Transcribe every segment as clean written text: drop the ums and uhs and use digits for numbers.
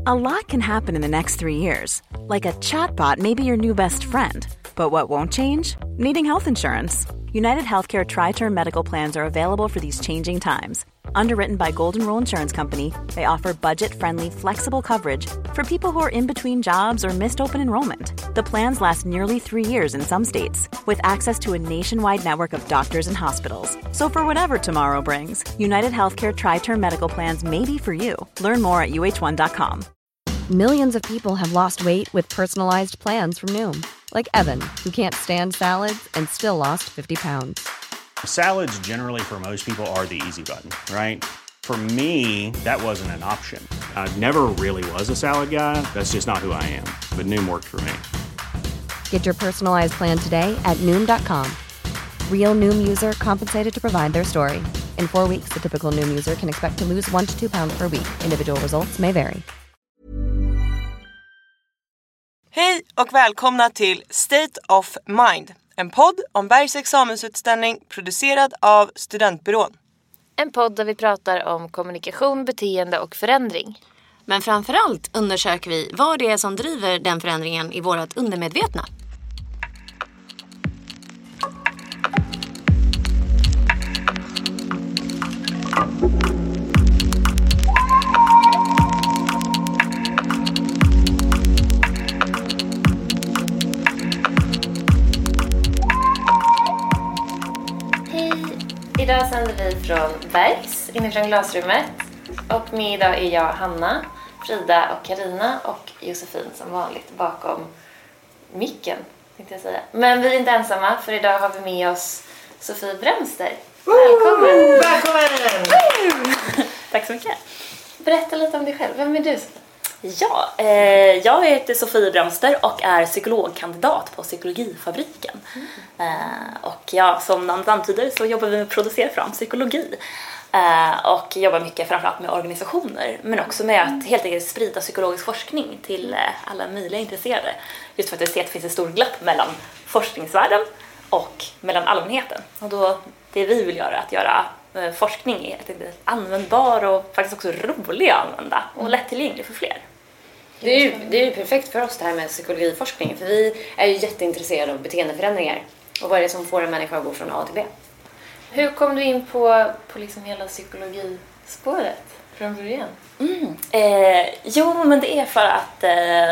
A lot can happen in the next 3 years. Like a chatbot may be your new best friend. But what won't change? Needing health insurance. United Healthcare Tri-Term Medical Plans are available for these changing times. Underwritten by Golden Rule Insurance Company, they offer budget-friendly, flexible coverage for people who are in between jobs or missed open enrollment. The plans last nearly 3 years in some states, with access to a nationwide network of doctors and hospitals. So for whatever tomorrow brings, United Healthcare Tri-Term Medical Plans may be for you. Learn more at uh1.com. Millions of people have lost weight with personalized plans from Noom. Like Evan, who can't stand salads and still lost 50 pounds. Salads generally for most people are the easy button, right? For me, that wasn't an option. I never really was a salad guy. That's just not who I am. But Noom worked for me. Get your personalized plan today at Noom.com. Real Noom user compensated to provide their story. In 4 weeks, the typical Noom user can expect to lose 1 to 2 pounds per week. Individual results may vary. Hej och välkomna till State of Mind, en podd om Bergs examensutställning producerad av Studentbyrån. En podd där vi pratar om kommunikation, beteende och förändring. Men framförallt undersöker vi vad det är som driver den förändringen i vårt undermedvetna. Idag sänder vi från Bergs, inifrån glasrummet. Och med idag är jag, Hanna, Frida och Karina och Josefin som vanligt bakom micken, tänkte jag säga. Men vi är inte ensamma, för idag har vi med oss Sofie Bremster. Välkommen! Välkommen! Tack så mycket. Berätta lite om dig själv. Vem är du, Sofie? Ja, jag heter Sofie Bremster och är psykologkandidat på Psykologifabriken. Och ja, som namnet antyder så jobbar vi med att producera fram psykologi. Och jobbar mycket framförallt med organisationer, men också med att helt enkelt sprida psykologisk forskning till alla möjliga intresserade. Just för att vi ser att det finns ett stort glapp mellan forskningsvärlden och mellan allmänheten. Och då, det vi vill göra är att göra forskning är användbar och faktiskt också rolig att använda och lättillgänglig för fler. Det är ju perfekt för oss det här med psykologiforskning, för vi är ju jätteintresserade av beteendeförändringar. Och vad är det som får en människa att gå från A till B? Hur kom du in på liksom hela psykologispåret från början? Jo, men det är för att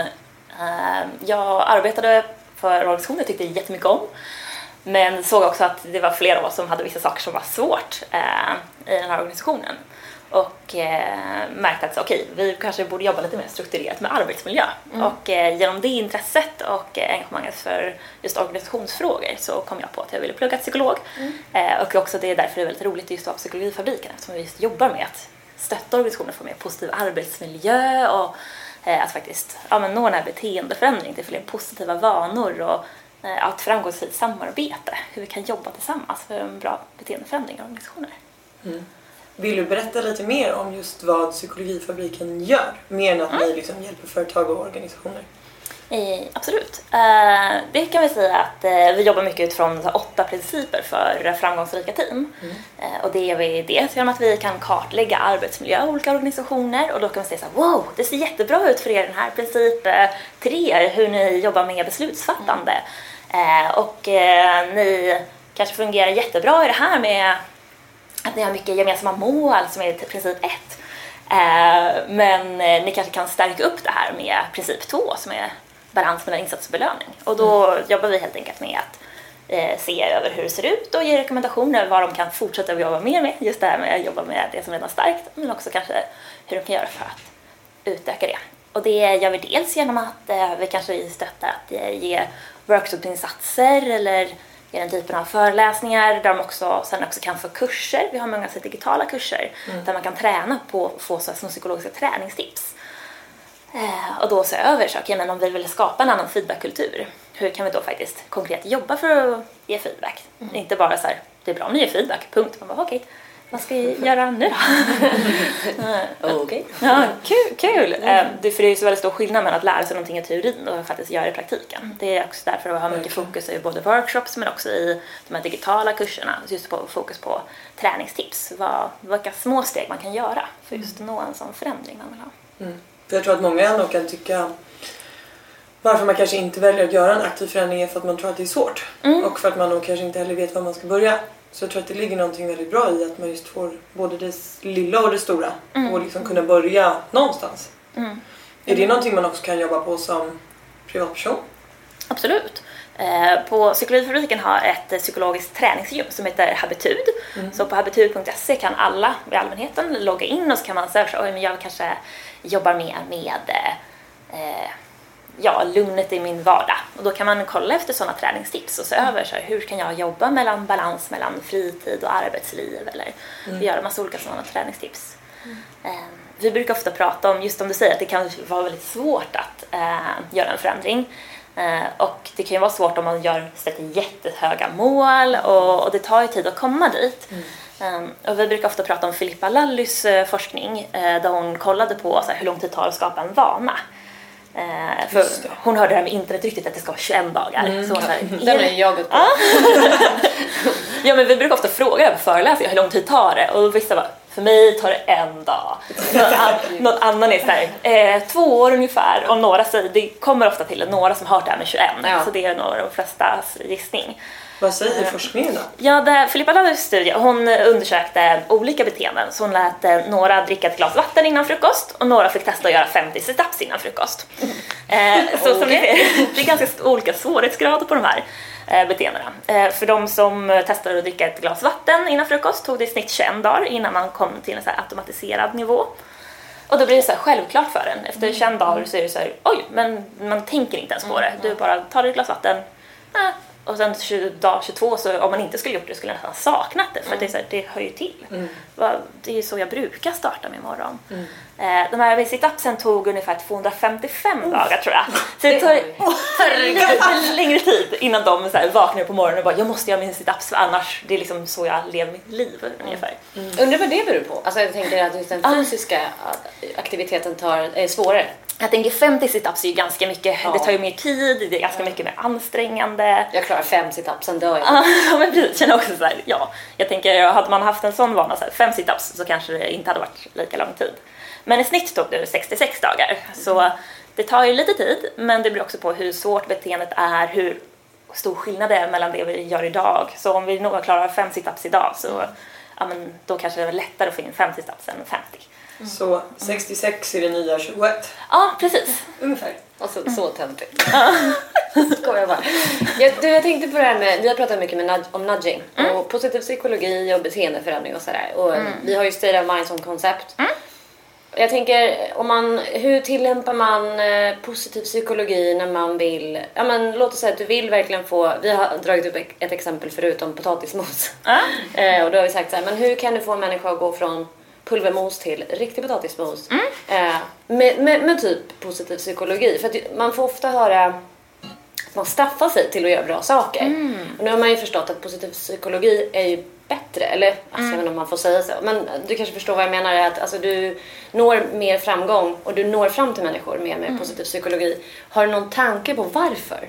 jag arbetade för organisationer jag tyckte jättemycket om. Men såg också att det var flera av oss som hade vissa saker som var svårt i den här organisationen. Och märkte att okej, vi kanske borde jobba lite mer strukturerat med arbetsmiljö. Och genom det intresset och engagemanget för just organisationsfrågor så kom jag på att jag ville plugga psykolog. Och också det är därför det är väldigt roligt just att vara Psykologifabriken, eftersom vi just jobbar med att stötta organisationer för mer positiv arbetsmiljö och att faktiskt nå den här beteendeförändring till fler positiva vanor och ett framgångsrikt samarbete, hur vi kan jobba tillsammans för en bra beteendeförändring i organisationer. Vill du berätta lite mer om just vad Psykologifabriken gör? Mer än att ni liksom hjälper företag och organisationer. Absolut. Det kan vi säga att vi jobbar mycket utifrån 8 principer för framgångsrika team. Och det är vi dels genom att vi kan kartlägga arbetsmiljö i olika organisationer. Och då kan vi säga så här: wow, det ser jättebra ut för er den här princip 3, hur ni jobbar med beslutsfattande. Och ni kanske fungerar jättebra i det här med att ni har mycket gemensamma mål som är princip 1. Men ni kanske kan stärka upp det här med princip 2 som är balans mellan insats och belöning. Och då jobbar vi helt enkelt med att se över hur det ser ut och ge rekommendationer vad de kan fortsätta att jobba mer med. Just det här med att jobba med det som redan är starkt, men också kanske hur de kan göra för att utöka det. Och det gör vi dels genom att vi kanske stöttar att ge workshopinsatser eller ge den typen av föreläsningar där de sen också kan få kurser. Vi har många digitala kurser där man kan träna på att få psykologiska träningstips. Och då se över så, men om vi vill skapa en annan feedbackkultur, hur kan vi då faktiskt konkret jobba för att ge feedback? Inte bara så här, det är bra om ni ger feedback, punkt. Man bara, okej, vad ska jag göra nu då? Okej. Ja, kul. För det är ju så väldigt stor skillnad mellan att lära sig någonting i teorin och faktiskt göra det i praktiken. Det är också därför att ha mycket fokus i både workshops men också i de här digitala kurserna. Just på fokus på träningstips. Vilka små steg man kan göra för just att nå en sån förändring man vill ha. För jag tror att många ändå kan tycka varför man kanske inte väljer att göra en aktiv förändring är för att man tror att det är svårt. Och för att man nog kanske inte heller vet var man ska börja. Så jag tror att det ligger någonting väldigt bra i att man just får både det lilla och det stora. Och liksom kunna börja någonstans. Är det någonting man också kan jobba på som privatperson? Absolut. På Psykologifabriken har ett psykologiskt träningsgym som heter Habitud. Så på habitud.se kan alla i allmänheten logga in och så kan man säga att jag kanske jobbar mer med lugnet i min vardag. Och då kan man kolla efter sådana träningstips och se över hur kan jag jobba mellan balans mellan fritid och arbetsliv eller göra massa olika sådana träningstips. Vi brukar ofta prata om, just som du säger, att det kan vara väldigt svårt att göra en förändring. Och det kan ju vara svårt om man sätter jättehöga mål och det tar ju tid att komma dit. Och vi brukar ofta prata om Filippa Lallys forskning där hon kollade på hur lång tid det tar att skapa en vana. För hon hörde det här med internet riktigt att det ska vara 21 dagar. Så den är jag gått på. Ja, men vi brukar ofta fråga det på föreläsningar, hur lång tid tar det? Och vissa bara, för mig tar det 1 dag. Någon annan är 2 år ungefär. Och några säger, det kommer ofta till några som har hört det här med 21. Så det är nog de flestas gissning. Vad säger forskningen då? Ja, Filippa Lallys studie, hon undersökte olika beteenden. Så hon lät några dricka ett glas vatten innan frukost och några fick testa att göra 50 sit-ups innan frukost. Så som ni ser, det är ganska olika svårighetsgrader på de här beteendena. För de som testade att dricka ett glas vatten innan frukost tog det i snitt 21 dagar innan man kom till en så här automatiserad nivå. Och då blir det så här självklart för en. Efter 21 dagar så är det så här, men man tänker inte ens på det. Du bara tar ett glas vatten, och sen dag 22 så om man inte skulle gjort det skulle jag nästan saknat det. För det, är så här, det hör ju till. Det är så jag brukar starta min morgon. De här sit-upsen tog ungefär 255 dagar tror jag. Så det tar längre tid innan de så här vaknar på morgonen och bara, jag måste göra min sit-ups för annars det är liksom så jag lever mitt liv ungefär. Undrar vad det beror på? Alltså jag tänker att just den fysiska aktiviteten är svårare. Jag tänker 50 sit-ups är ju ganska mycket, det tar ju mer tid, det är ganska mycket mer ansträngande. Jag klarar 5 sit-ups, sen dör jag. Ja, men precis, känner också så här, jag tänker, hade man haft en sån vana, så här, 5 sit-ups, så kanske det inte hade varit lika lång tid. Men i snitt tog det 66 dagar, så det tar ju lite tid, men det beror också på hur svårt beteendet är, hur stor skillnad det är mellan det vi gör idag. Så om vi nog klarar 5 sit-ups idag, så då kanske det är lättare att få in 5 sit-ups än 50. Så 66 är det nya 21. Ja, precis. Ungefär. Alltså, så töntigt. Skojar bara. Jag tänkte på det här med, vi har pratat mycket om nudging och positiv psykologi och beteendeförändring och sådär. Och vi har ju state of mind som koncept. Jag tänker, hur tillämpar man positiv psykologi när man vill, låt oss säga att du vill verkligen vi har dragit upp ett exempel förut om potatismos. Och då har vi sagt så här, men hur kan du få en människa att gå från pulvermos till riktig potatismos med typ positiv psykologi. För att man får ofta höra att man straffar sig till att göra bra saker. Och nu har man ju förstått att positiv psykologi är ju bättre. Eller, jag vet inte om man får säga så. Men du kanske förstår vad jag menar. Att alltså, du når mer framgång och du når fram till människor med positiv psykologi. Har du någon tanke på varför?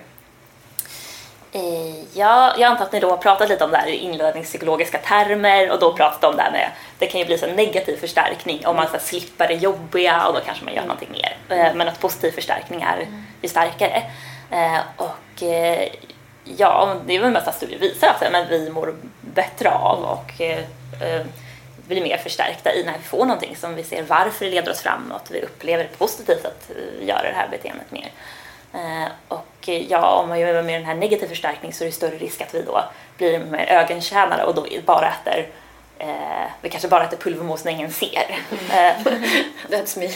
Ja, jag antar att ni då har pratat lite om det här i inlärningspsykologiska termer och då pratat om det här med, det kan ju bli så en negativ förstärkning om man så slipper det jobbiga och då kanske man gör någonting mer. Men att positiv förstärkning är ju starkare. Och det är väl mest att studier visar att vi mår bättre av och blir mer förstärkta i när vi får någonting som vi ser varför det leder oss framåt. Vi upplever det positivt att göra det här beteendet mer. Och om man gör med den här negativ förstärkning så är det större risk att vi då blir mer ögontjänare och då bara äter vi kanske bara äter pulvermos när ingen ser. That's me.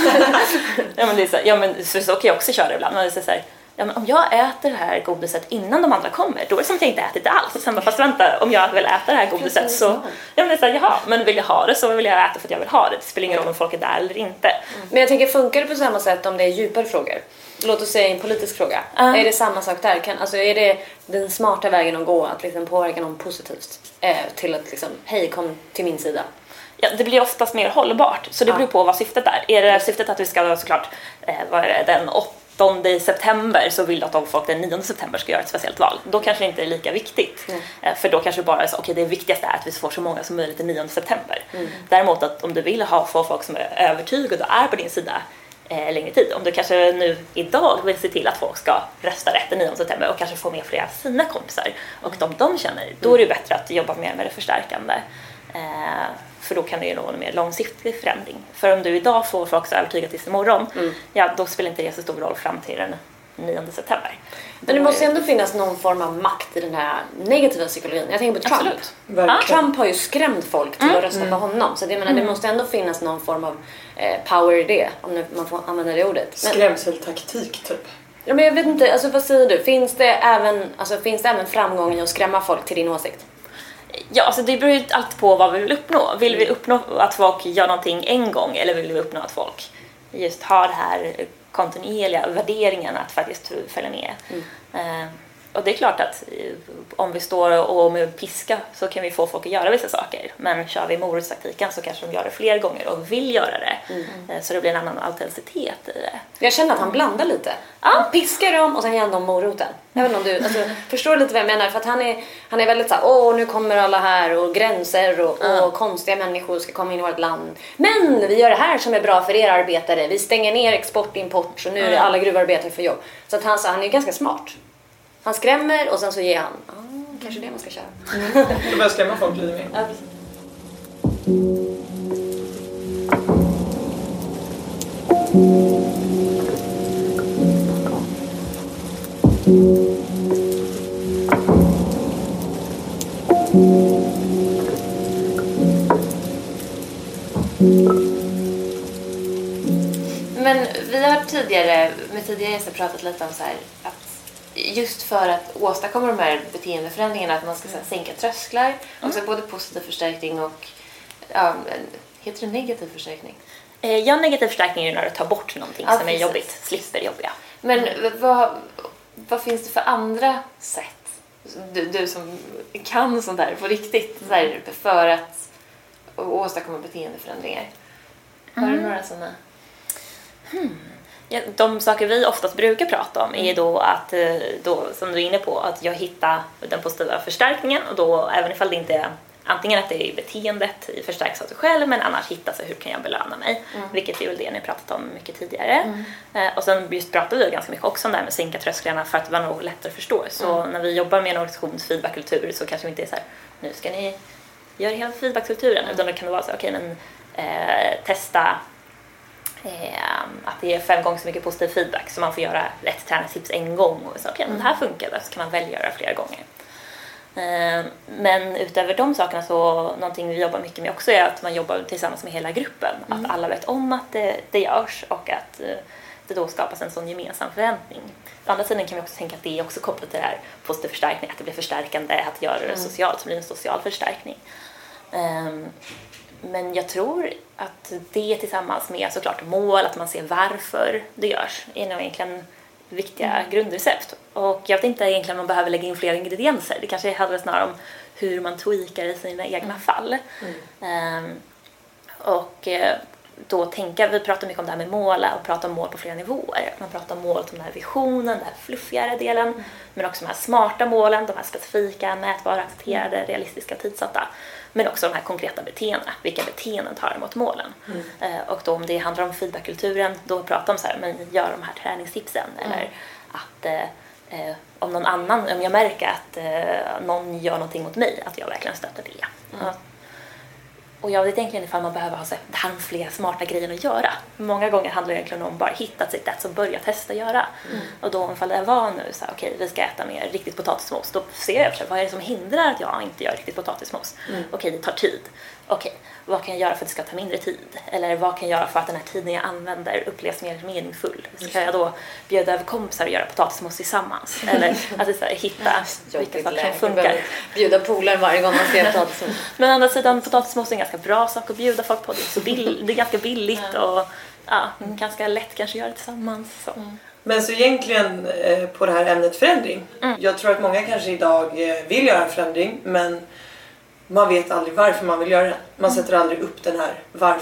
Så kan jag också köra ibland. Man säger så här, men om jag äter det här godiset innan de andra kommer, då är det som att jag inte ätit det alls. Sen bara, fast vänta, om jag vill äta det här godiset så men vill jag ha det så vill jag äta för att jag vill ha det. Det spelar ingen roll om folk är där eller inte. Men jag tänker, funkar det på samma sätt om det är djupare frågor? Låt oss säga en politisk fråga. Är det samma sak där? Är det den smarta vägen att gå att liksom påverka någon positivt till att liksom, hej, kom till min sida? Ja, det blir oftast mer hållbart. Så det beror på vad syftet är. Är det syftet att vi ska såklart den 8 september så vill att folk den 9 september ska göra ett speciellt val. Då kanske det inte är lika viktigt. För då kanske bara är det viktigaste är att vi får så många som möjligt den 9 september. Däremot att om du vill få folk som är övertygade och är på din sida längre tid. Om du kanske nu idag vill se till att folk ska rösta rätt den 9 september och kanske få med flera sina kompisar och de känner, då är det bättre att jobba mer med det förstärkande. För då kan det ju nå en mer långsiktig förändring. För om du idag får folk så övertyga tills imorgon, då spelar inte det så stor roll fram till den 9 september. Men det måste ändå finnas någon form av makt i den här negativa psykologin. Jag tänker på Trump. Trump har ju skrämt folk till att rösta på honom. Så det, det måste ändå finnas någon form av power i det, om man får använda det ordet. Skrämseltaktik typ. Ja, men jag vet inte, alltså vad säger du? Finns det även framgång i att skrämma folk till din åsikt? Ja, alltså det beror ju alltid på vad vi vill uppnå. Vill vi uppnå att folk gör någonting en gång, eller vill vi uppnå att folk just har det här kontinuerliga värderingen att faktiskt följa med? Och det är klart att om vi står och med piska så kan vi få folk att göra vissa saker. Men kör vi morotstaktiken så kanske de gör det fler gånger och vill göra det. Så det blir en annan autenticitet i det. Jag känner att han blandar lite. Han piskar dem och sen ger han dem moroten. Jag vet inte om du förstår lite vad jag menar. För att han är väldigt såhär, nu kommer alla här och gränser och konstiga människor ska komma in i vårt land. Men vi gör det här som är bra för er arbetare. Vi stänger ner export, import, så nu är alla gruvarbetare för jobb. Så att han är ju ganska smart. Han skrämmer och sen så ger han. Kanske det man ska köra. Du börjar skrämma folk lite mer. Ja, precis. Men vi har tidigare gäster pratat lite om så här att just för att åstadkomma de här beteendeförändringarna att man ska sänka trösklar, också både positiv förstärkning och heter det negativ förstärkning? Ja, negativ förstärkning är när du tar bort någonting som är jobbigt, slipper jobbiga. Men vad finns det för andra sätt, du som kan sånt där på riktigt så här, för att åstadkomma beteendeförändringar? Har du några sådana? Ja, de saker vi oftast brukar prata om är då att, som du är inne på, att jag hittar den positiva förstärkningen, och då även ifall det inte är antingen att det är beteendet förstärks av sig själv, men annars hitta sig hur kan jag belöna mig, vilket är väl det ni pratat om mycket tidigare. Och sen just pratar vi ganska mycket också om det här med sänka trösklarna för att vara nog lättare att förstå. Så när vi jobbar med en organisations feedbackkultur så kanske vi inte är så här, nu ska ni göra hela feedbackkulturen, utan då kan det vara så testa att det är 5 gånger så mycket positiv feedback, så man får göra rätt träningstips en gång och så men det här funkar, så kan man väl göra flera gånger. Men utöver de sakerna så någonting vi jobbar mycket med också är att man jobbar tillsammans med hela gruppen, att alla vet om att det görs och att det då skapas en sån gemensam förväntning. Å andra sidan kan vi också tänka att det är också kopplat till det här positiv förstärkning, att det blir förstärkande, att göra det socialt, som blir en social förstärkning. Men jag tror att det tillsammans med såklart mål, att man ser varför det görs, är nog egentligen viktiga grundrecept. Och jag vet inte egentligen om man behöver lägga in fler ingredienser. Det kanske handlar snarare om hur man tweakar i sina egna fall. Och då vi pratar mycket om det här med mål och pratar om mål på flera nivåer. Man pratar om mål som den här visionen, den här fluffigare delen, men också de här smarta målen, de här specifika, mätbara, accepterade, realistiska, tidsatta. Men också de här konkreta beteendena. Vilka beteenden tar emot målen? Och då om det handlar om feedbackkulturen, då pratar de så här, men gör de här träningstipsen. Eller att om jag märker att någon gör någonting mot mig, att jag verkligen stöttar det. Och jag vet egentligen ifall man behöver ha så här fler smarta grejer att göra. Många gånger handlar det egentligen om bara hitta sitt sätt som börja testa göra. Och då ifall det var nu så här, okej, vi ska äta mer riktigt potatismos, då ser jag vad är det som hindrar att jag inte gör riktigt potatismos? Okej, det tar tid. Okej, vad kan jag göra för att det ska ta mindre tid? Eller vad kan jag göra för att den här tiden jag använder upplevs mer meningsfull? Ska jag då bjuda över kompisar och göra potatismos tillsammans? Eller att så här, hitta vilka saker som funkar. Bjuda polare varje gång man ser potatismos. Men å andra sidan, potatismos är en ganska bra sak att bjuda folk på. Det är ganska billigt och ganska lätt kanske göra det tillsammans. Så. Men så egentligen på det här ämnet förändring. Jag tror att många kanske idag vill göra en förändring, men man vet aldrig varför man vill göra det. Man sätter aldrig upp den här varför.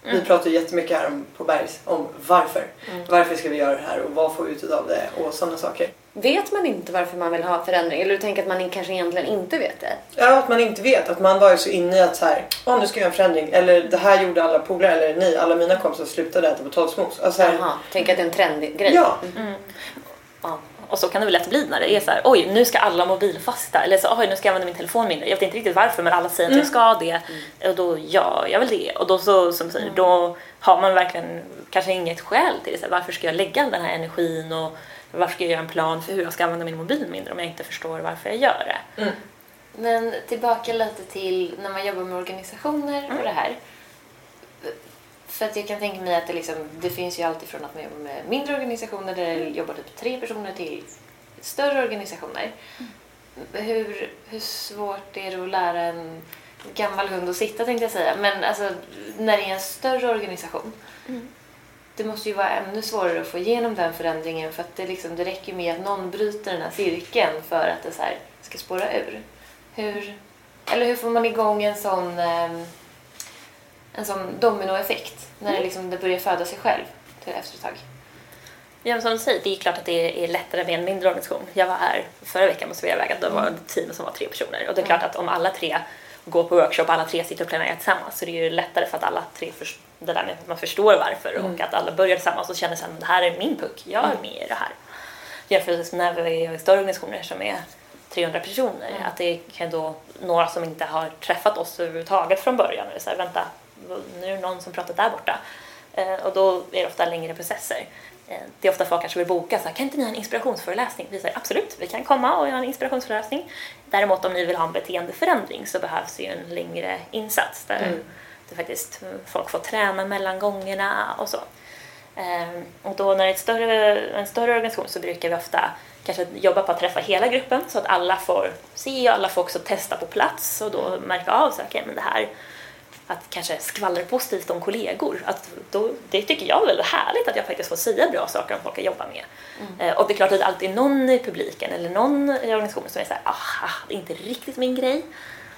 Vi pratar ju jättemycket här på Bergs om varför. Varför ska vi göra det här och vad får vi ut av det och sådana saker. Vet man inte varför man vill ha förändring? Eller du tänker att man kanske egentligen inte vet det? Ja, att man inte vet. Att man var så inne i att så här, nu ska jag göra en förändring. Eller det här gjorde alla polare, eller nej, alla mina kompisar slutade äta potatismos. Alltså, tänker att det är en trendig grej. Ja. Ja. Och så kan det väl lätt bli när det är så här: oj, nu ska alla mobilfasta. Eller så, oj, nu ska jag använda min telefon mindre. Jag vet inte riktigt varför, men alla säger att jag ska det. Och då gör jag väl det. Och då så, som säger, då har man verkligen kanske inget skäl till det. Så här, varför ska jag lägga all den här energin och varför ska jag göra en plan för hur jag ska använda min mobil mindre om jag inte förstår varför jag gör det. Men tillbaka lite till när man jobbar med organisationer och det här. För att jag kan tänka mig att det finns ju alltid från att man jobbar med mindre organisationer där det jobbar typ 3 personer till större organisationer. Hur svårt är det att lära en gammal hund att sitta, tänkte jag säga. Men alltså, när det är en större organisation. Det måste ju vara ännu svårare att få igenom den förändringen, för att det räcker med att någon bryter den här cirkeln för att det så här ska spåra ur. Hur får man igång en sån dominoeffekt när det börjar föda sig själv till efter ett tag? Ja, men som du säger, det är klart att det är lättare med en mindre organisation. Jag var här förra veckan på Sveavägen, då var det team som var 3 personer. Och det är klart att om alla 3 går på workshop, alla 3 sitter och planerar tillsammans, så det är ju lättare för att alla 3 det där med att man förstår varför och att alla börjar tillsammans och känner att det här är min puck, jag är med i det här. Jämfört med när vi är större organisationer som är 300 personer, att det kan då några som inte har träffat oss överhuvudtaget från början, och så här, vänta, nu är det någon som pratar där borta. Och då är det ofta längre processer. Det är ofta folk kanske vill boka så här: kan inte ni ha en inspirationsföreläsning? Vi säger absolut, vi kan komma och göra en inspirationsföreläsning. Däremot om ni vill ha en beteendeförändring så behövs ju en längre insats där det faktiskt folk får träna mellan gångerna och så. Och då när det är en större organisation så brukar vi ofta kanske jobba på att träffa hela gruppen så att alla får se och alla får också testa på plats och då märka av så här, men det här att kanske skvallra positivt om kollegor. Det tycker jag är väldigt härligt att jag faktiskt får säga bra saker om folk jag jobbar med. Och det är klart att det alltid är någon i publiken eller någon i organisationen som är så här: det är inte riktigt min grej.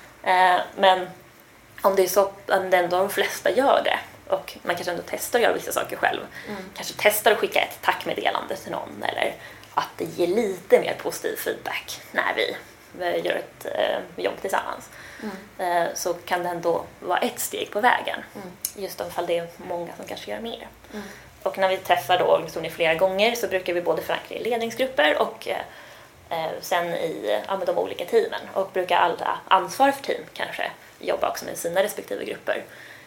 Men om det är så att ändå de flesta gör det och man kanske ändå testar att göra vissa saker själv. Kanske testar att skicka ett tackmeddelande till någon eller att det ger lite mer positiv feedback när vi gör ett jobb tillsammans. Så kan det ändå vara ett steg på vägen. Just om det är många som kanske gör mer. Och när vi träffar då organisationer flera gånger så brukar vi både förankra i ledningsgrupper och sen i de olika teamen. Och brukar alla ansvar för team kanske jobba också med sina respektive grupper.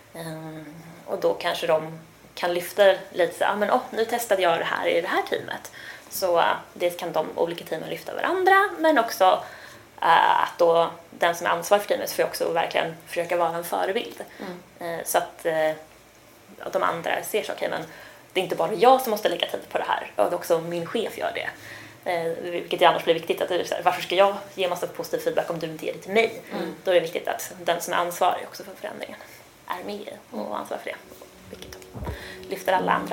Och då kanske de kan lyfta lite så här: nu testade jag det här i det här teamet. Så det kan de olika teamen lyfta varandra, men också att då den som är ansvarig för teamet får också verkligen försöka vara en förebild. Så att de andra ser så, men det är inte bara jag som måste lägga tid på det här, och också min chef gör det. Vilket annars blir viktigt, att det är så här, varför ska jag ge massa positiv feedback om du inte ger det till mig? Då är det viktigt att den som är ansvarig också för förändringen är med och ansvarar för det, vilket lyfter alla andra.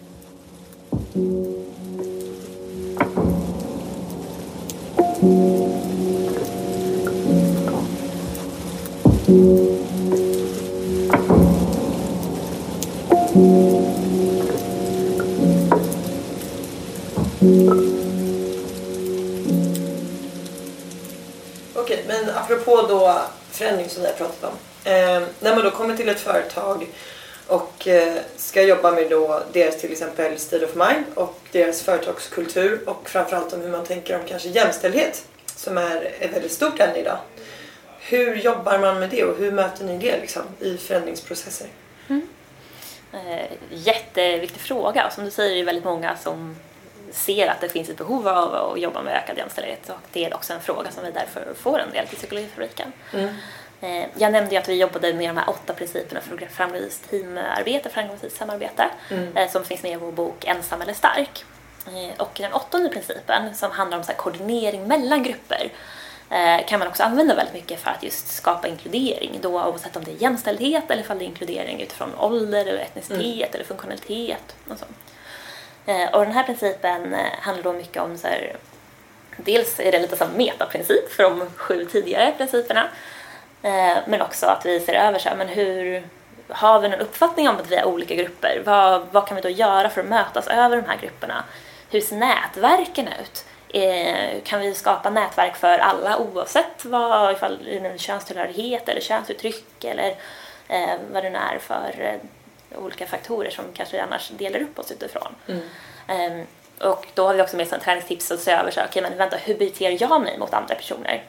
Okej, men apropå då förändring som vi har pratat om. När man då kommer till ett företag och ska jobba med då deras till exempel state of mind och deras företagskultur och framförallt om hur man tänker om kanske jämställdhet som är ett väldigt stort ämne idag. Hur jobbar man med det och hur möter ni det i förändringsprocesser? Jätteviktig fråga. Som du säger, är det väldigt många som ser att det finns ett behov av att jobba med ökad jämställdhet, och det är också en fråga som vi därför får en del till Psykologifabriken. Jag nämnde ju att vi jobbade med de här 8 principerna för framgångsrikt teamarbete, framgångsrikt samarbete, som finns med i vår bok Ensam eller stark. Och den 8:e principen som handlar om så här koordinering mellan grupper kan man också använda väldigt mycket för att just skapa inkludering, då oavsett om det är jämställdhet eller om det är inkludering utifrån ålder eller etnicitet eller funktionalitet och så. Och den här principen handlar då mycket om så här, dels är det lite som metaprincip för de 7 tidigare principerna, men också att vi ser över så här, men har vi någon uppfattning om att vi är olika grupper? Vad kan vi då göra för att mötas över de här grupperna? Hur ser nätverken ut? Kan vi skapa nätverk för alla oavsett ifall det är könstillhörighet eller könsuttryck eller vad det nu är för olika faktorer som kanske annars delar upp oss utifrån. Och då har vi också med som träningstips att se över men vänta, hur beter jag mig mot andra personer?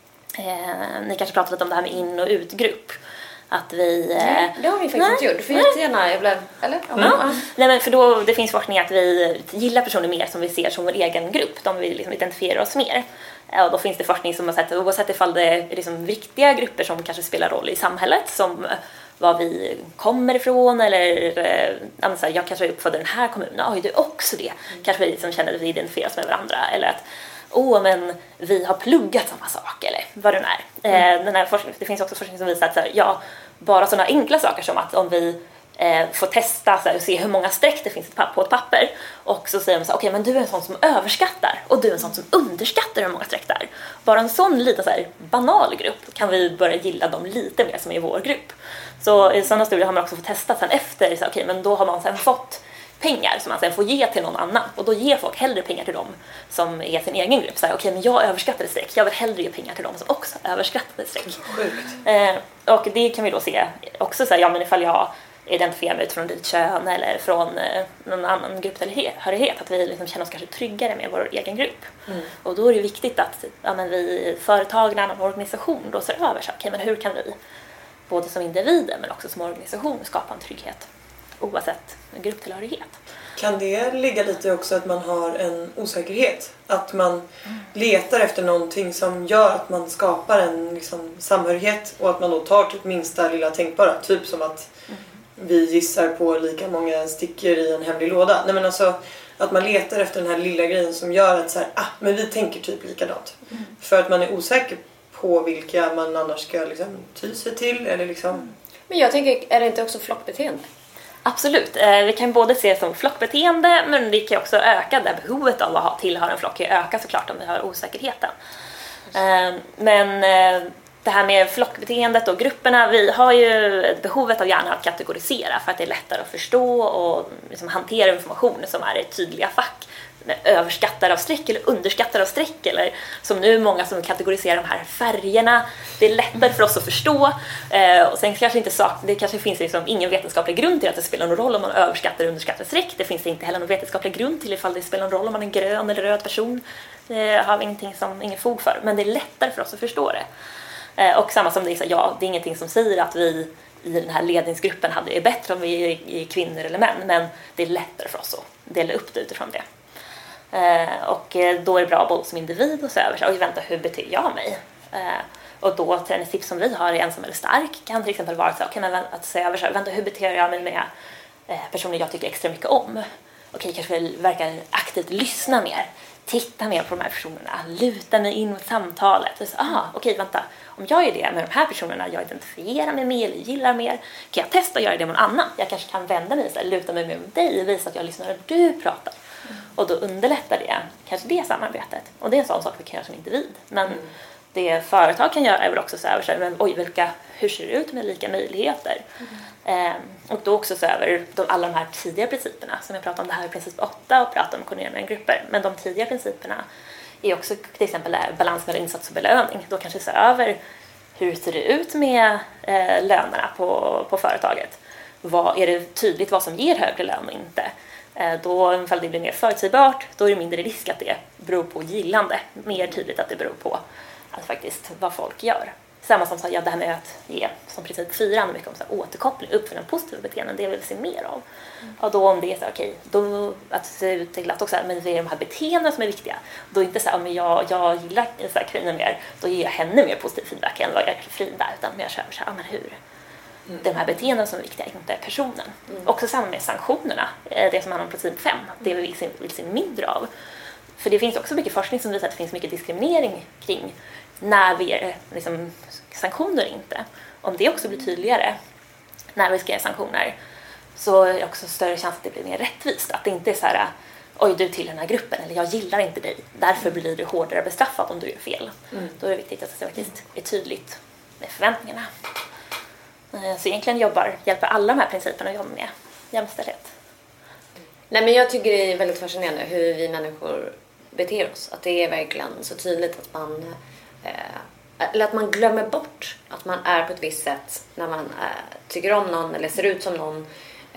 Ni kanske pratade lite om det här med in- och utgrupp. Att vi... Nej, det har vi faktiskt inte gjort. För jättegärna, eller? Nej, men för då, det finns forskning att vi gillar personer mer som vi ser som vår egen grupp. De vill liksom identifiera oss mer. Och då finns det forskning som har sett, oavsett ifall det är liksom viktiga grupper som kanske spelar roll i samhället, som var vi kommer ifrån, eller jag kanske är uppfödd i den här kommunen, oj, du är också det. Kanske vi som känner att vi identifierar oss med varandra, eller att men vi har pluggat samma sak, eller vad det nu är. Den här det finns också forskning som visar att bara sådana enkla saker som att om vi får testa och se hur många streck det finns på ett papper, och så säger man okej, men du är en sån som överskattar och du är en sån som underskattar hur många streck där. Bara en sån liten banal grupp kan vi börja gilla dem lite mer som i vår grupp. Så i sådana studier har man också fått testa sen efter, okej, men då har man sen fått pengar som man sen får ge till någon annan, och då ger folk hellre pengar till dem som är sin egen grupp. Okej, men jag överskattade streck, jag vill hellre ge pengar till dem som också överskattade streck. Och det kan vi då se också, men ifall jag identifierar mig utifrån ditt kön eller från någon annan grupptillhörighet, att vi liksom känner oss kanske tryggare med vår egen grupp. Och då är det viktigt att vi företag, en organisation då ser över men hur kan vi både som individer men också som organisation skapa en trygghet oavsett grupptillhörighet. Kan det ligga lite också att man har en osäkerhet? Att man letar efter någonting som gör att man skapar en samhörighet, och att man då tar typ minsta lilla tänkbara. Typ som att vi gissar på lika många stickor i en hemlig låda. Nej, men alltså att man letar efter den här lilla grejen som gör att men vi tänker typ likadant. För att man är osäker på vilka man annars ska ty sig till. Eller Men jag tänker, är det inte också flockbeteende? Absolut. Vi kan både se det som flockbeteende, men det kan också öka det behovet av att tillhöra en flock. Det ökar såklart om vi har osäkerheten. Men det här med flockbeteendet och grupperna, vi har ju behovet av gärna att kategorisera för att det är lättare att förstå och hantera information som är i tydliga fack. Överskattar av streck eller underskattar av streck, eller som nu många som kategoriserar de här färgerna. Det är lättare för oss att förstå, och sen kanske det kanske finns ingen vetenskaplig grund till att det spelar någon roll om man överskattar eller underskattar streck. Det finns inte heller någon vetenskaplig grund till ifall det spelar någon roll om man är en grön eller röd person. Det har vi ingen fog för, men det är lättare för oss att förstå det. Och samma som det är det är ingenting som säger att vi i den här ledningsgruppen hade det bättre om vi är kvinnor eller män, men det är lättare för oss att dela upp det utifrån det. Och då är det bra både som individ och så över vänta, hur beter jag mig? Och då träningstips som vi har i ensam eller stark kan till exempel vara att se över vänta, hur beter jag mig med personer jag tycker extra mycket om? Okej, kanske verkar aktivt lyssna mer, titta mer på de här personerna, luta mig in mot samtalet. Okej, vänta, om jag är det med de här personerna jag identifierar mig med eller gillar mer, kan jag testa att göra det med någon annan? Jag kanske kan vända mig luta mig med dig och visa att jag lyssnar när du pratar. Och då underlättar det kanske det samarbetet. Och det är en sån sak vi kan göra som individ. Men det företag kan göra är väl också så över hur ser det ut med lika möjligheter? Och då också så över alla de här tidiga principerna som jag pratade om, det här i princip 8 och pratade om koordinerande grupper. Men de tidiga principerna är också till exempel balans mellan insats och belöning. Då kanske se över hur ser det ut med lönerna på företaget. Är det tydligt vad som ger högre lön och inte? Då, ifall det blir mer förutsägbart, då är det mindre risk att det beror på gillande. Mer tydligt att det beror på att faktiskt vad folk gör. Samma som det här med att ge som princip 4 handlar mycket om återkoppling, uppfylla positiva beteenden, det vill vi se mer av. Och då om det är då att se ut till att också, men det är de här beteenden som är viktiga. Då är inte men jag gillar kvinnor mer, då ger jag henne mer positiv feedback än vad jag är där, utan jag kör men hur? De här beteenden som är viktiga, inte personen. Också samma med sanktionerna, det som handlar om princip 5, det vi vill se mindre av. För det finns också mycket forskning som visar att det finns mycket diskriminering kring när vi är sanktioner inte. Om det också blir tydligare när vi ska göra sanktioner, så är det också större chans att det blir mer rättvist. Att det inte är oj, du till den här gruppen, eller jag gillar inte dig, därför blir du hårdare bestraffat om du gör fel. Då är det viktigt att det faktiskt är tydligt med förväntningarna. Så egentligen hjälper alla de här principerna att jobba med jämställdhet. Nej, men jag tycker det är väldigt fascinerande hur vi människor beter oss. Att det är verkligen så tydligt att man eller att man glömmer bort att man är på ett visst sätt när man tycker om någon eller ser ut som någon.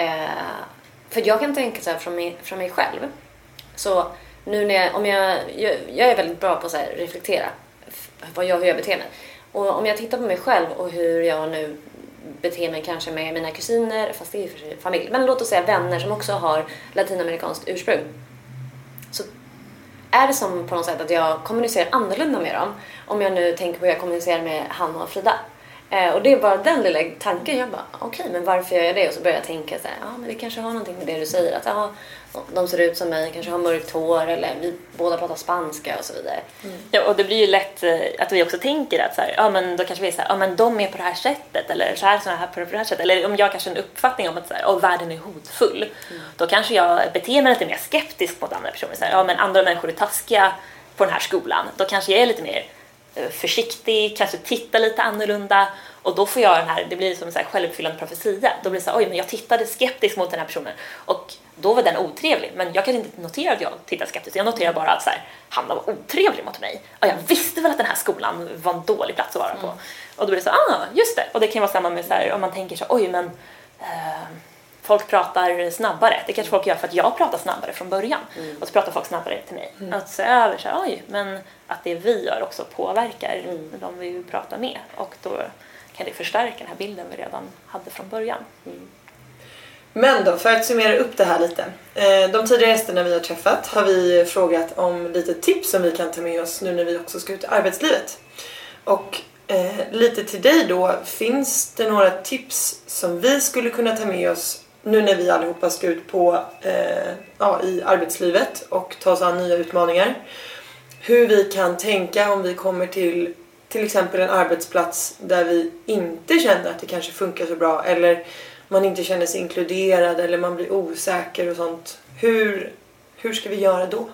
För jag kan tänka så här från mig själv. Så nu när jag är väldigt bra på att reflektera hur jag beter mig. Och om jag tittar på mig själv och hur jag nu beter mig kanske med mina kusiner, fast det är för sig familj, men låt oss säga vänner som också har latinamerikanskt ursprung, så är det som på något sätt att jag kommunicerar annorlunda med dem om jag nu tänker på att jag kommunicerar med Hanna och Frida. Och det är bara den lilla tanken. Jag bara, okej, men varför gör jag det? Och så börjar jag tänka så här, ja, men det kanske har någonting med det du säger. Att ja, de ser ut som mig, kanske har mörkt hår, eller vi båda pratar spanska och så vidare. Ja, och det blir ju lätt att vi också tänker att så här, ja, men då kanske vi är så här, ja, men de är på det här sättet, eller så här på det här sättet. Eller om jag kanske har en uppfattning om att så här, världen är hotfull, då kanske jag beter mig lite mer skeptisk mot andra personer. Så här, ja, men andra människor är taskiga på den här skolan. Då kanske jag är lite mer försiktig, kanske titta lite annorlunda, och då får jag det blir som en så här självuppfyllande profetia. Då blir det så här, oj, men jag tittade skeptiskt mot den här personen och då var den otrevlig, men jag kan inte notera att jag tittade skeptiskt. Jag noterar bara att så här, han var otrevlig mot mig, och jag visste väl att den här skolan var en dålig plats att vara på. Och då blir det så, just det. Och det kan vara samma med så här, om man tänker så, oj, men folk pratar snabbare. Det kanske folk gör för att jag pratar snabbare från början. Och så pratar folk snabbare till mig. Att se över så här, oj, men att det vi gör också påverkar de vi pratar med. Och då kan det förstärka den här bilden vi redan hade från början. Men då, för att summera upp det här lite. De tidigare gästerna vi har träffat har vi frågat om lite tips som vi kan ta med oss nu när vi också ska ut i arbetslivet. Och lite till dig då, finns det några tips som vi skulle kunna ta med oss nu när vi allihopa ska ut på i arbetslivet och ta oss an nya utmaningar? Hur vi kan tänka om vi kommer till exempel en arbetsplats där vi inte känner att det kanske funkar så bra, eller man inte känner sig inkluderad, eller man blir osäker och sånt. Hur ska vi göra då?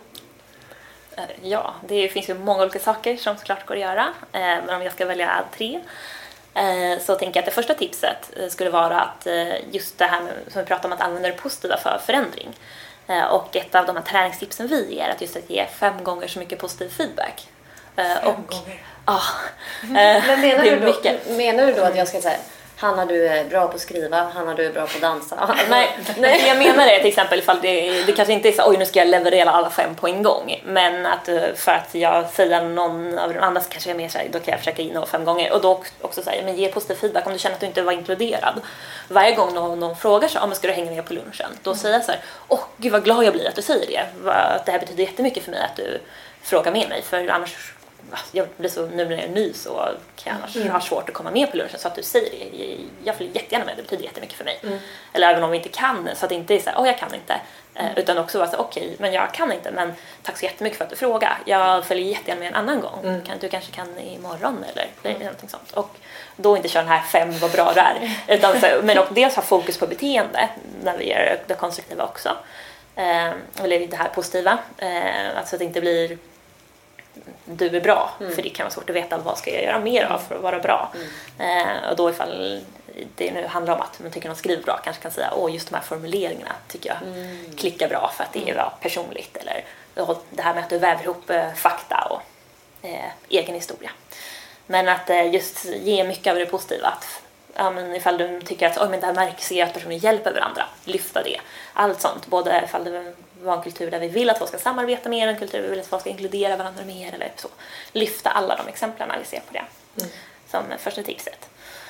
Ja, det finns ju många olika saker som såklart går att göra. Men om jag ska välja 3 så tänker jag att det första tipset skulle vara att just det här med, som vi pratar om, att använda det positiva för förändring. Och ett av de här träningstipsen vi ger är att just att ge 5 gånger så mycket positiv feedback. 5 gånger? Ja. Men menar du då att jag ska säga, Hanna, du är bra på att skriva, Hanna, du är bra på att dansa? Nej, jag menar det till exempel ifall det kanske inte är så, oj, nu ska jag leverera alla 5 på en gång, men att för att jag säger någon av de andra så kanske jag är mer så här, då kan jag försöka nå 5 gånger, och då också säga, men ge positiv feedback om du känner att du inte var inkluderad. Varje gång någon frågar så, men ska du hänga med på lunchen? Då säger jag så här, gud vad glad jag blir att du säger det, att det här betyder jättemycket för mig att du frågar med mig, för annars jag blir så, nu när jag är ny så kan jag annars ha svårt att komma med på lunchen, så att du säger det, jag följer jättegärna med, det betyder jättemycket för mig. Eller även om vi inte kan, så att det inte är så här, jag kan inte, utan också vara så okej, men jag kan inte, men tack så jättemycket för att du frågar, jag följer jättegärna med en annan gång, du kanske kan imorgon eller någonting sånt. Och då inte köra den här 5 vad bra det är, utan så, men också dels ha fokus på beteende när vi gör det konstruktiva också, eller det här positiva, alltså att det inte blir du är bra, för det kan vara svårt att veta vad ska jag göra mer av för att vara bra. Och då ifall det nu handlar om att man tycker någon skriver bra, kanske kan säga, just de här formuleringarna tycker jag klickar bra för att det är personligt, eller det här med att du väver ihop fakta och egen historia. Men att just ge mycket av det positiva, att men ifall du tycker att men det här märks att personer hjälper varandra, lyfta det. Allt sånt, både ifall det var en kultur där vi vill att folk ska samarbeta mer, en kultur där vi vill att folk ska inkludera varandra mer, eller så. Lyfta alla de exemplen när vi ser på det som första tipset.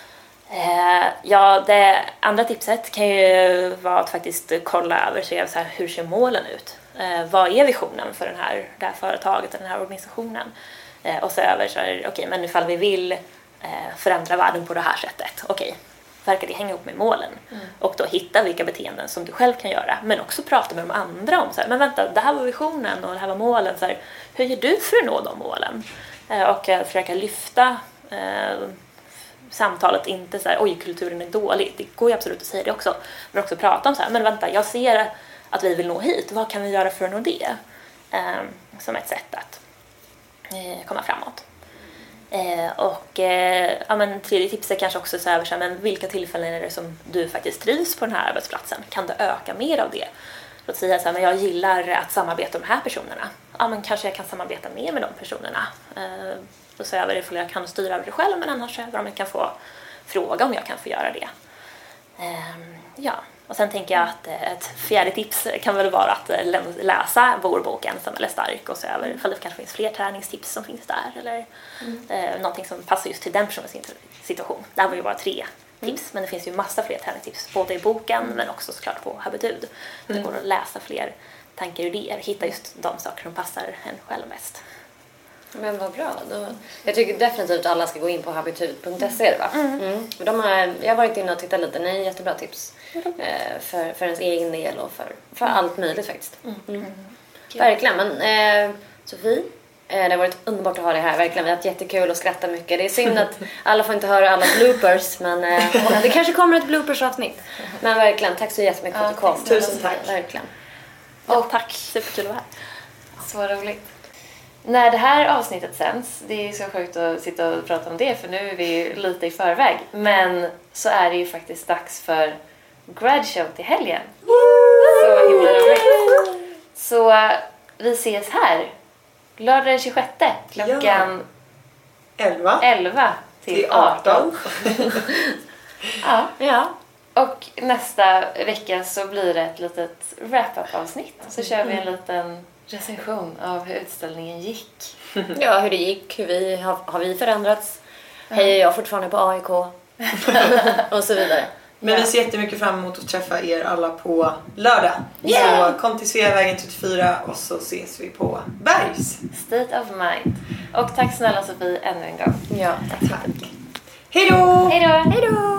Det andra tipset kan ju vara att faktiskt kolla över så här, hur ser målen ut? Vad är visionen för det här företaget och den här organisationen? Och så över så här, okej, men ifall vi vill förändra världen på det här sättet, okej, verkar det hänga ihop med målen? Och då hitta vilka beteenden som du själv kan göra, men också prata med de andra om så här, men vänta, det här var visionen och det här var målen, så här, hur gör du för att nå de målen? Och försöka lyfta samtalet, inte så här, oj, kulturen är dålig, det går ju absolut att säga det också, men också prata om så här, men vänta, jag ser att vi vill nå hit, vad kan vi göra för att nå det? Som ett sätt att komma framåt. Tredje tipset kanske också så här, men vilka tillfällen är det som du faktiskt trivs på den här arbetsplatsen? Kan du öka mer av det? Låt säga så här, men jag gillar att samarbeta med de här personerna. Ja, men kanske jag kan samarbeta mer med de personerna. Och så över ifall jag kan styra över det själv, men annars över om jag kan få fråga om jag kan få göra det. Och sen tänker jag att ett fjärde tips kan väl vara att läsa vår bok Ensam eller stark och se över ifall det kanske finns fler träningstips som finns där eller någonting som passar just till den personens situation. Det här var ju bara 3 tips, men det finns ju massa fler träningstips både i boken men också såklart på Habitud. Det går att läsa fler tankar och idéer, hitta just de saker som passar en själv mest. Men vad bra. Jag tycker definitivt att alla ska gå in på habitud.se. Jag har varit inne och tittat lite. Nej, jättebra tips. För ens egen del och för allt möjligt faktiskt. Verkligen. Men Sofie, det har varit underbart att ha dig här. Verkligen. Vi har haft jättekul och skrattat mycket. Det är synd att alla får inte höra alla bloopers. Men det kanske kommer ett bloopers-avsnitt. Men verkligen, tack så jättemycket för att du kom. Tusen tack. Verkligen. Och tack, superkul att vara här. Så roligt. När det här avsnittet sänds, det är så sjukt att sitta och prata om det för nu är vi ju lite i förväg. Men så är det ju faktiskt dags för grad show till helgen. Så himla roligt. Så vi ses här lördag den 26 klockan 11 till 18. Ja. Och nästa vecka så blir det ett litet wrap-up avsnitt. Så kör vi en liten recension av hur utställningen gick. Ja, hur det gick, har vi förändrats. Hejar jag fortfarande på AIK och så vidare. Men vi ser jättemycket fram emot att träffa er alla på lördag. Så kom till Sveavägen 34 och så ses vi på Bergs. State of Mind. Och tack snälla Sofie ännu en gång. Ja, tack. Hej då! Hej då! Hej då!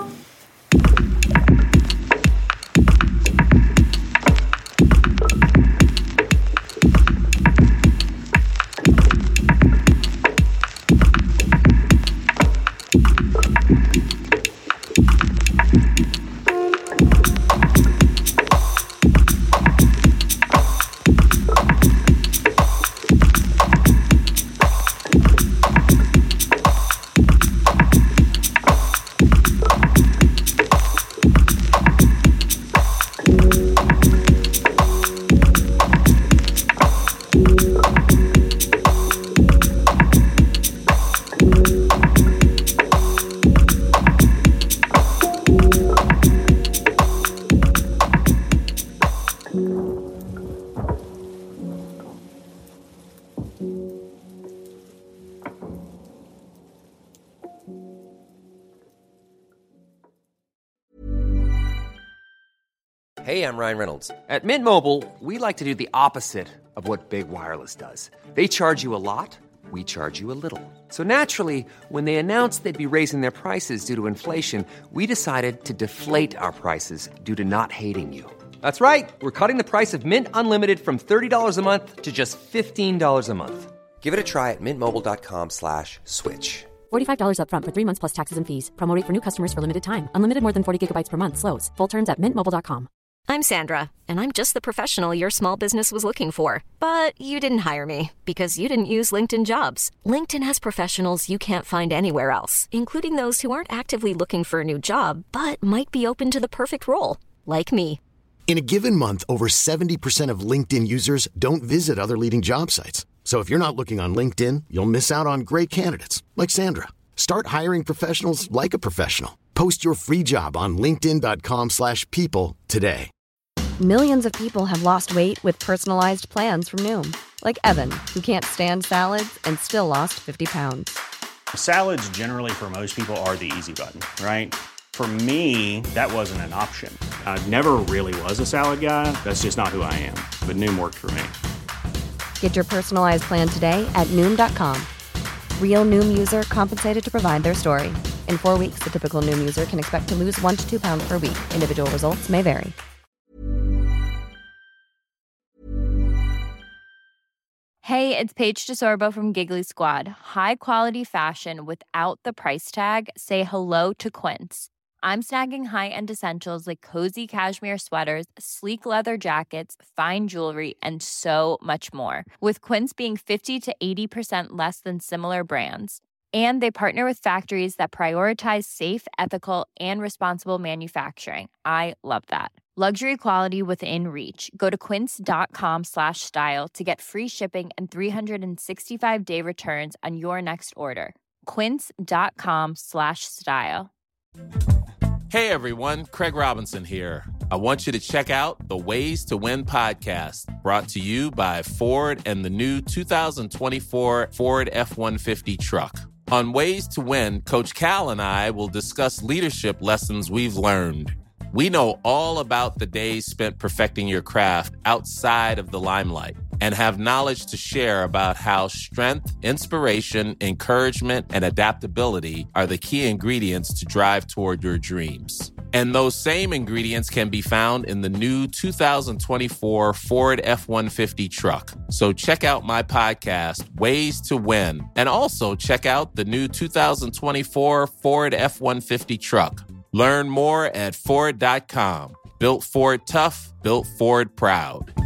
Hey, I'm Ryan Reynolds. At Mint Mobile, we like to do the opposite of what Big Wireless does. They charge you a lot, we charge you a little. So naturally, when they announced they'd be raising their prices due to inflation, we decided to deflate our prices due to not hating you. That's right. We're cutting the price of Mint Unlimited from $30 a month to just $15 a month. Give it a try at mintmobile.com/switch. $45 up front for 3 months plus taxes and fees. Promo rate for new customers for limited time. Unlimited more than 40 gigabytes per month. Slows full terms at mintmobile.com. I'm Sandra, and I'm just the professional your small business was looking for. But you didn't hire me because you didn't use LinkedIn Jobs. LinkedIn has professionals you can't find anywhere else, including those who aren't actively looking for a new job, but might be open to the perfect role, like me. In a given month, over 70% of LinkedIn users don't visit other leading job sites. So if you're not looking on LinkedIn, you'll miss out on great candidates like Sandra. Start hiring professionals like a professional. Post your free job on linkedin.com/people today. Millions of people have lost weight with personalized plans from Noom. Like Evan, who can't stand salads and still lost 50 pounds. Salads generally for most people are the easy button, right? For me, that wasn't an option. I never really was a salad guy. That's just not who I am. But Noom worked for me. Get your personalized plan today at Noom.com. Real Noom user compensated to provide their story. In 4 weeks, the typical Noom user can expect to lose 1 to 2 pounds per week. Individual results may vary. Hey, it's Paige DeSorbo from Giggly Squad. High quality fashion without the price tag. Say hello to Quince. I'm snagging high-end essentials like cozy cashmere sweaters, sleek leather jackets, fine jewelry, and so much more. With Quince being 50 to 80% less than similar brands. And they partner with factories that prioritize safe, ethical, and responsible manufacturing. I love that. Luxury quality within reach. Go to quince.com/style to get free shipping and 365-day returns on your next order. Quince.com/style. Hey everyone, Craig Robinson here. I want you to check out the Ways to Win podcast, brought to you by Ford and the new 2024 Ford F-150 truck. On Ways to Win, Coach Cal and I will discuss leadership lessons we've learned. We know all about the days spent perfecting your craft outside of the limelight and have knowledge to share about how strength, inspiration, encouragement, and adaptability are the key ingredients to drive toward your dreams. And those same ingredients can be found in the new 2024 Ford F-150 truck. So check out my podcast, Ways to Win, and also check out the new 2024 Ford F-150 truck. Learn more at Ford.com. Built Ford tough, built Ford proud.